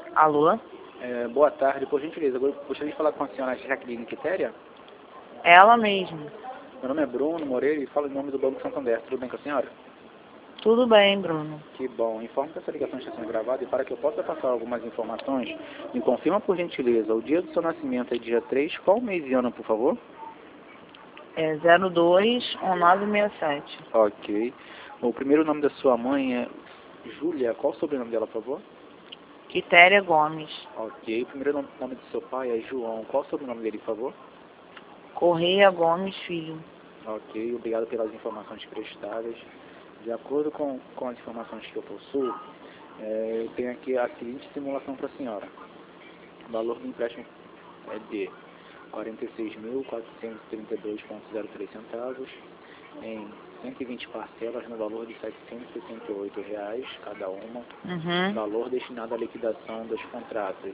Alô? Boa tarde, por gentileza. Eu gostaria de falar com a senhora Jaqueline Quitéria. Ela mesma. Meu nome é Bruno Moreira e falo em nome do Banco Santander. Tudo bem com a senhora? Tudo bem, Bruno. Que bom. Informo que essa ligação está sendo gravada e para que eu possa passar algumas informações, me confirma por gentileza, o dia do seu nascimento é dia 3, qual mês e ano, por favor? É 021967. Ok. O primeiro nome da sua mãe é Júlia. Qual o sobrenome dela, por favor? Quitéria Gomes. Ok. O primeiro nome do seu pai é João. Qual o sobrenome dele, por favor? Correia Gomes Filho. Ok. Obrigado pelas informações prestadas. De acordo com as informações que eu possuo, eu tenho aqui a seguinte simulação para a senhora. O valor do empréstimo é de R$ 46.432,03 centavos em 120 parcelas no valor de R$ 768 cada uma. Valor destinado à liquidação dos contratos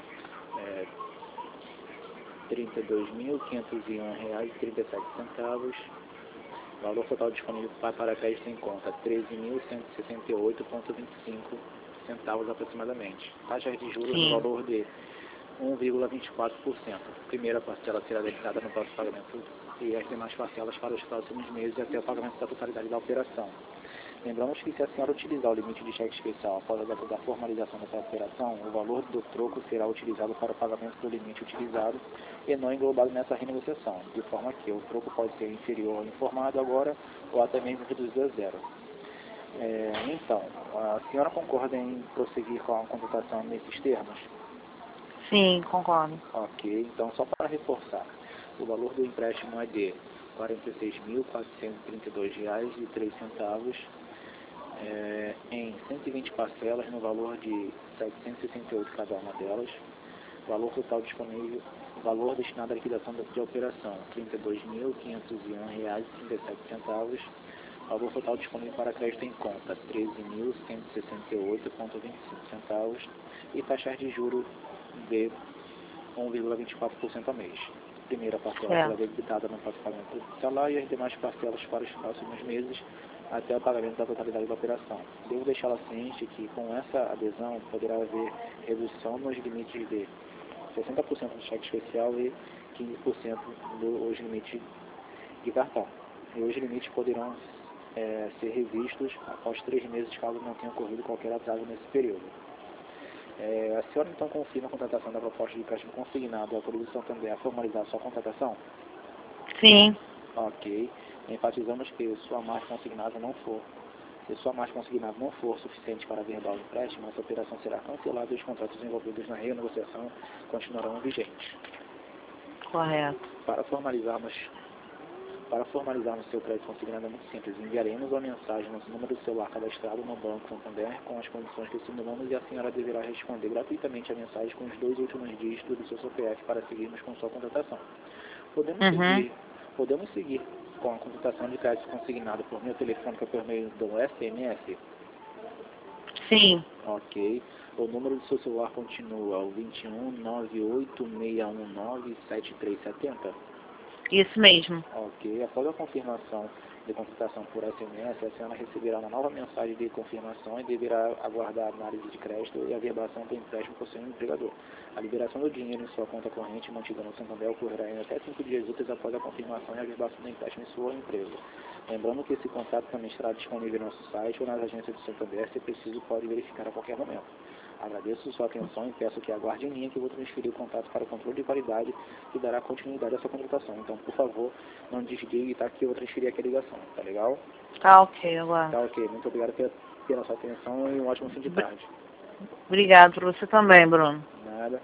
R$ 32.501,37. Valor total disponível para crédito em conta R$ 13.168,25 centavos aproximadamente. Taxas de juros no valor de 1,24%. Primeira parcela será debitada no próximo pagamento e as demais parcelas para os próximos meses até o pagamento da totalidade da operação. Lembramos que se a senhora utilizar o limite de cheque especial após a data da formalização dessa operação, o valor do troco será utilizado para o pagamento do limite utilizado e não englobado nessa renegociação, de forma que o troco pode ser inferior ao informado agora ou até mesmo reduzido a zero. Então, a senhora concorda em prosseguir com a contratação nesses termos? Sim, concordo. Ok, então só para reforçar, o valor do empréstimo é de R$ 46.432,03 em 120 parcelas no valor de R$ 768 cada uma delas. Valor total disponível, valor destinado à liquidação de operação, R$ 32.501,37. Valor total disponível para crédito em conta, R$ 13.168,25 centavos. E taxas de juros de 1,24% ao mês. Primeira parcela será debitada no próximo pagamento do salário e as demais parcelas para os próximos meses até o pagamento da totalidade da operação. Devo deixá-la ciente que com essa adesão poderá haver redução nos limites de 60% do cheque especial e 15% dos limites de cartão. E os limites poderão ser revistos após 3 meses caso não tenha ocorrido qualquer atraso nesse período. A senhora então confirma a contratação da proposta de empréstimo consignado e autoriza o Santander a formalizar sua contratação? Sim. Ok. Enfatizamos que se sua margem consignada não for suficiente para verbal empréstimo, essa operação será cancelada e os contratos envolvidos na renegociação continuarão vigentes. Correto. Para formalizarmos seu crédito consignado é muito simples. Enviaremos uma mensagem no número do celular cadastrado no Banco Santander com as condições que simulamos e a senhora deverá responder gratuitamente a mensagem com os 2 últimos dígitos do seu CPF para seguirmos com sua contratação. Podemos seguir com a contratação de crédito consignado por meio telefônico ou por meio do SMS? Sim. Ok. O número do seu celular continua o 21 986197370? Isso mesmo. Ok. Após a confirmação de contratação por SMS, a senhora receberá uma nova mensagem de confirmação e deverá aguardar a análise de crédito e a verbação do empréstimo por seu empregador. A liberação do dinheiro em sua conta corrente mantida no Santander ocorrerá em até 5 dias úteis após a confirmação e a verbação do empréstimo em sua empresa. Lembrando que esse contrato também estará disponível no nosso site ou nas agências do Santander, se preciso pode verificar a qualquer momento. Agradeço sua atenção e peço que aguarde em linha que eu vou transferir o contato para o controle de qualidade que dará continuidade à sua contratação. Então, por favor, não desligue, tá? Que eu vou transferir aqui a ligação, tá legal? Tá ok, agora. Tá ok, muito obrigado pela sua atenção e um ótimo fim de tarde. Obrigado por você também, Bruno. Nada.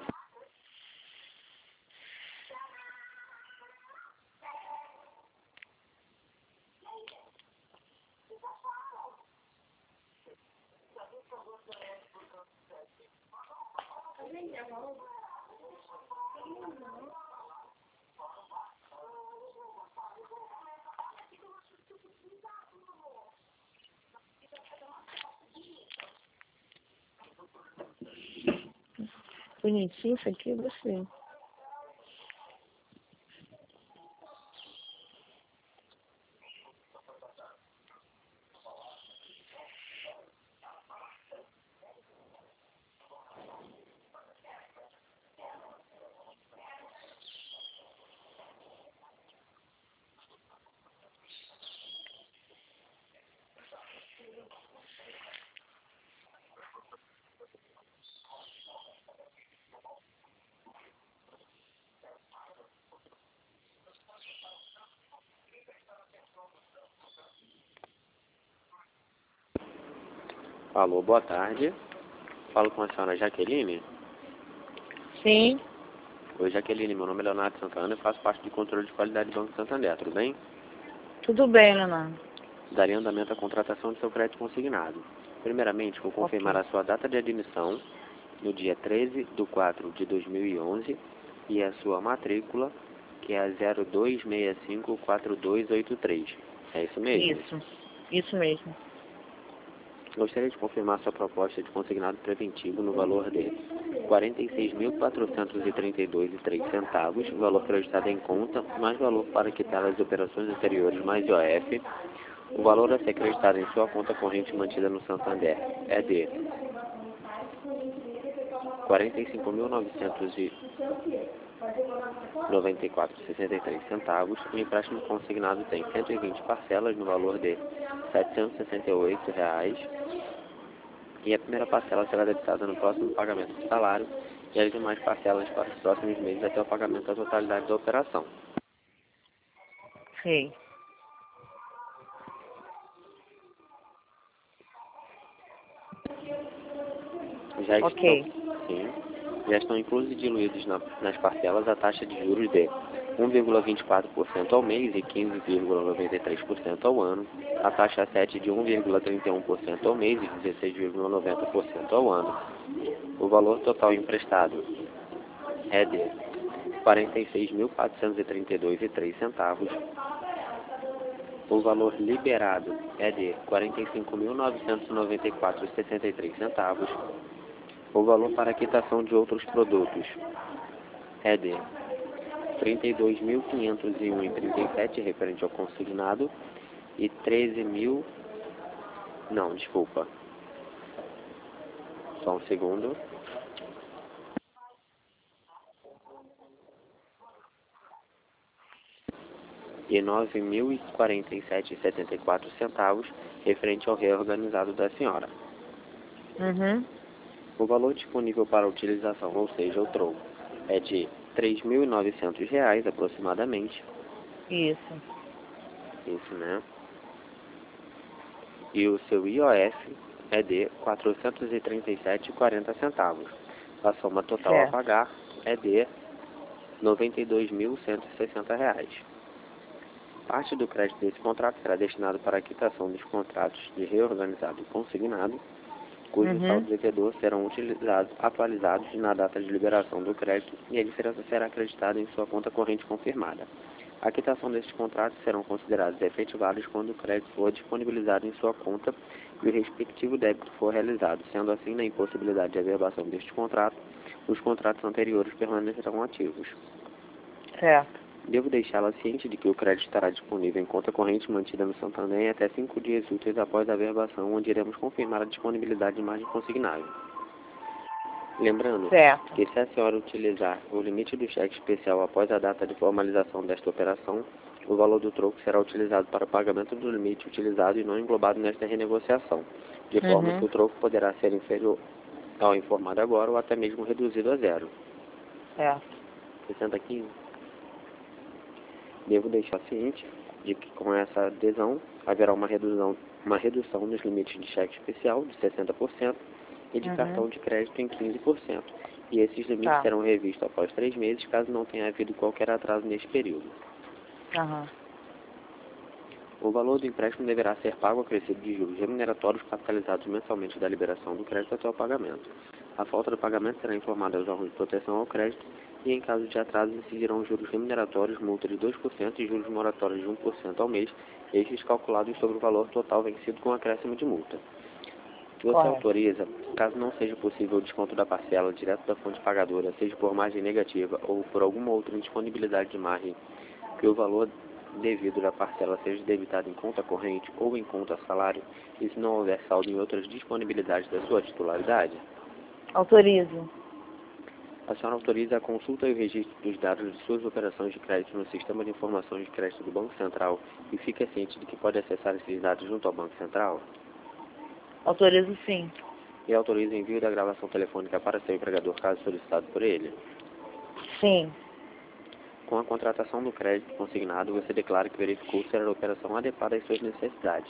Bonitinho isso aqui, eu gostei. Alô, boa tarde. Falo com a senhora Jaqueline. Sim, Oi, Jaqueline, meu nome é Leonardo Santana e faço parte do controle de qualidade do Banco Santander, tudo bem? tudo bem, Leonardo. Daria andamento à contratação de seu crédito consignado. Primeiramente, vou confirmar Ok. a sua data de admissão no dia 13/4/2011 e a sua matrícula, que é a 02654283. É isso mesmo? Isso mesmo. Gostaria de confirmar sua proposta de consignado preventivo no valor de R$ 46.432,03, valor acreditado em conta, mais valor para quitar as operações anteriores, mais IOF. O valor a ser acreditado em sua conta corrente mantida no Santander é de R$ 45.994,63. O empréstimo consignado tem 120 parcelas no valor de R$ 768. E a primeira parcela será debitada no próximo pagamento do salário e as demais parcelas para os próximos meses até o pagamento da totalidade da operação. Sei. Já Ok. já estão inclusos e diluídos nas parcelas a taxa de juros de 1,24% ao mês e 15,93% ao ano, a taxa 7 de 1,31% ao mês e 16,90% ao ano. O valor total emprestado é de R$ 46.432,03. O valor liberado é de R$ 45.994,63. O valor para quitação de outros produtos é de R$ 32.501,37 referente ao consignado e 13.000... Não, desculpa. Só um segundo. E R$ 9.047,74 referente ao reorganizado da senhora. Uhum. O valor disponível para utilização, ou seja, o troco, é de R$ 3.900 aproximadamente. Isso. Isso, né? E o seu IOF é de R$ 437,40. A soma total a Certo. pagar é de R$ 92.160. Parte do crédito desse contrato será destinado para a quitação dos contratos de reorganizado e consignado, cujos saldos devedores serão atualizados na data de liberação do crédito e a diferença será acreditada em sua conta corrente confirmada. A quitação desses contratos serão considerados efetivados quando o crédito for disponibilizado em sua conta e o respectivo débito for realizado. Sendo assim, na impossibilidade de averbação destes contratos, os contratos anteriores permanecerão ativos. Certo. Devo deixá-la ciente de que o crédito estará disponível em conta corrente mantida no Santander em até 5 dias úteis após a averbação, onde iremos confirmar a disponibilidade de margem consignável. Lembrando Certo. que se a senhora utilizar o limite do cheque especial após a data de formalização desta operação, o valor do troco será utilizado para o pagamento do limite utilizado e não englobado nesta renegociação, de forma que o troco poderá ser inferior ao informado agora ou até mesmo reduzido a zero. Certo. 60,15. Devo deixar ciente de que com essa adesão haverá uma redução nos limites de cheque especial de 60% e de cartão de crédito em 15%. E esses limites serão revistos após 3 meses, caso não tenha havido qualquer atraso neste período. O valor do empréstimo deverá ser pago acrescido de juros remuneratórios capitalizados mensalmente da liberação do crédito até o pagamento. A falta do pagamento será informada aos órgãos de proteção ao crédito e, em caso de atraso, incidirão juros remuneratórios, multa de 2% e juros moratórios de 1% ao mês, estes calculados sobre o valor total vencido com acréscimo de multa. Você autoriza, caso não seja possível o desconto da parcela direto da fonte pagadora, seja por margem negativa ou por alguma outra indisponibilidade de margem, que o valor devido da parcela seja debitado em conta corrente ou em conta salário, e se não houver saldo em outras disponibilidades da sua titularidade? Autorizo. A senhora autoriza a consulta e o registro dos dados de suas operações de crédito no Sistema de Informações de Crédito do Banco Central e fica ciente de que pode acessar esses dados junto ao Banco Central? Autorizo sim. E autoriza o envio da gravação telefônica para seu empregador caso solicitado por ele? Sim. Com a contratação do crédito consignado, você declara que verificou ser a operação adequada às suas necessidades.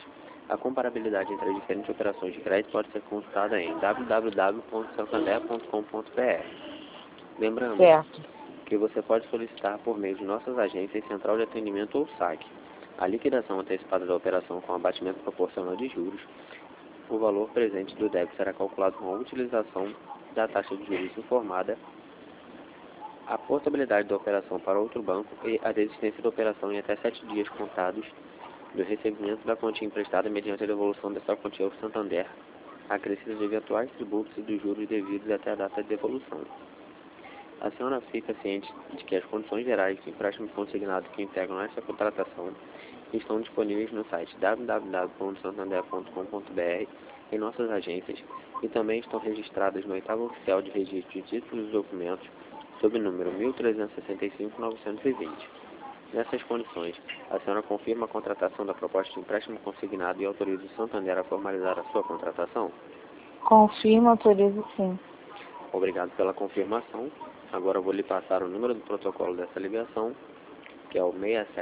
A comparabilidade entre as diferentes operações de crédito pode ser consultada em www.santander.com.br. Lembrando Certo. que você pode solicitar por meio de nossas agências Central de Atendimento ou SAC a liquidação antecipada da operação com abatimento proporcional de juros. O valor presente do débito será calculado com a utilização da taxa de juros informada, a portabilidade da operação para outro banco e a desistência da operação em até 7 dias contados do recebimento da quantia emprestada mediante a devolução dessa quantia ao Santander, acrescida de eventuais tributos e dos juros devidos até a data de devolução. A senhora fica ciente de que as condições gerais do empréstimo consignado que integram essa contratação estão disponíveis no site www.santander.com.br em nossas agências e também estão registradas no 8º Oficial de Registro de Títulos e Documentos sob o número 1365-920. Nessas condições, a senhora confirma a contratação da proposta de empréstimo consignado e autoriza o Santander a formalizar a sua contratação? Confirmo, autorizo sim. Obrigado pela confirmação. Agora eu vou lhe passar o número do protocolo dessa ligação, que é o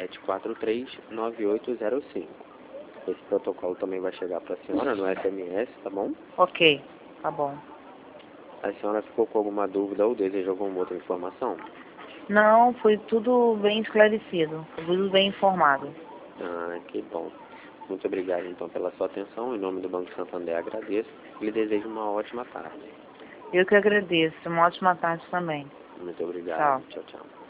6743-9805. Esse protocolo também vai chegar para a senhora no SMS, tá bom? Ok, tá bom. A senhora ficou com alguma dúvida ou deseja alguma outra informação? Não, foi tudo bem esclarecido, foi tudo bem informado. Ah, que bom. Muito obrigado, então, pela sua atenção. Em nome do Banco Santander, agradeço e lhe desejo uma ótima tarde. Eu que agradeço, uma ótima tarde também. Muito obrigado. Tchau, tchau.